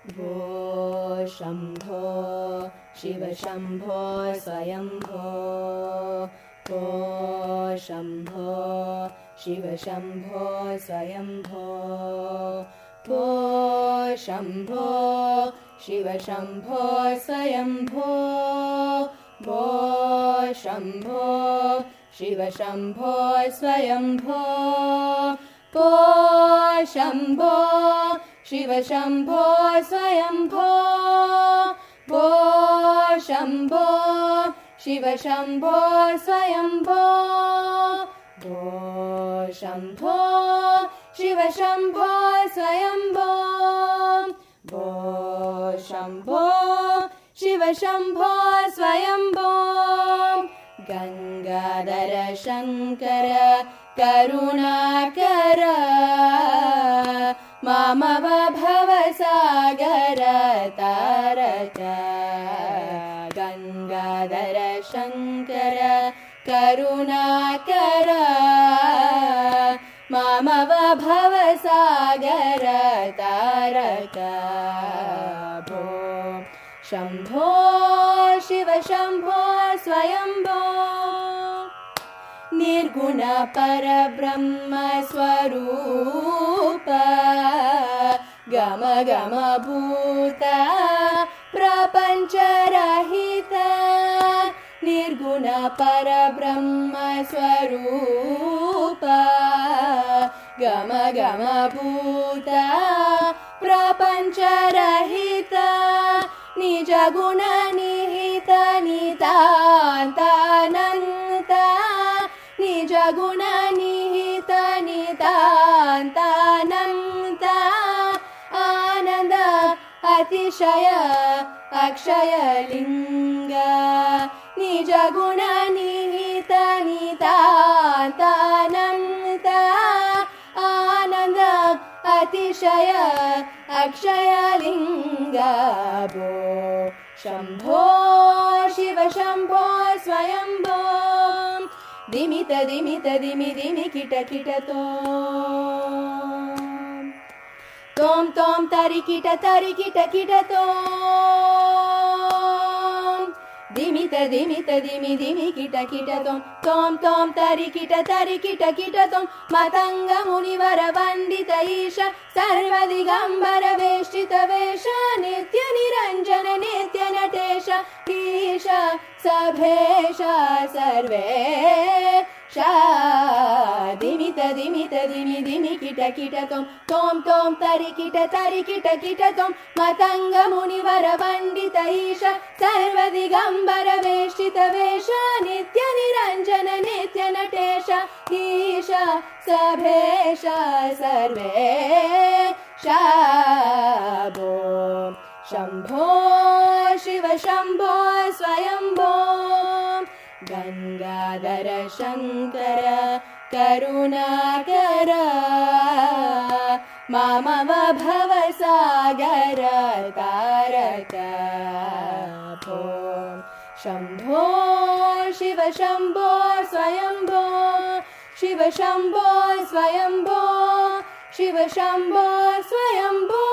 भो शम्भो शिव शम्भो स्वयम्भो भो शम्भो शिव शम्भो स्वयम्भो भो शम्भो शिव शम्भो स्वयम्भो भो शम्भो शिव शम्भो स्वयम्भो भो शम्भो शिव शम्भो स्वयम्भो भो शम्भो शिव शम्भो स्वयम्भो भो शम्भो शिव शम्भो स्वयम्भो भो शम्भो शिव शम्भो स्वयम्भो गङ्गाधर शङ्कर करुणाकर मामव भवसागर तारक गङ्गाधर शङ्कर करुणाकर मामव भवसागर तारक भो शम्भो शिव शम्भो स्वयम्भो निर्गुण परब्रह्म स्वरूप गम गम भूत प्रपञ्चरहित निर्गुण परब्रह्म स्वरूप गम गम भूत प्रपञ्चरहित निज गुण निहित नितान्तानन्त निज गुण निहित नितान्तानन्त आनन्द अतिशय अक्षय लिंग निज गुण निहित नितान्तानन्त आनन्द अतिशय अक्षय लिंग भो शम्भो शिव शम्भो स्वयम्भो दिमित दिमित दिमि दिमि किट किट तोम तोम तरि किट किट तोम दिमित दिमित दिमि दिमि किट तोम तोम तरि किट तोम मतंग मुनिवर वंदित ईश सर्वदिगंबर वेष्टित वेश नित्य निरंजन नित्य नटेश ईश सभेश सर्वेश दिमित दिमित दिमि दिमि किट तोम तोम तरि किट तोम मतंग मुनिवर वंदित ईश सर्वदिगंबर वेष्टित वेश नित्य निरंजन नित्य नटेश ईश सभेश सर्वेश भो शम्भो शिव शम्भो स्वयम्भो गङ्गाधर शङ्कर करुणाकर मामव भवसागर तारक भो शम्भो शिव शम्भो स्वयम्भो शिव शम्भो स्वयम्भो शिव शम्भो स्वयम्भो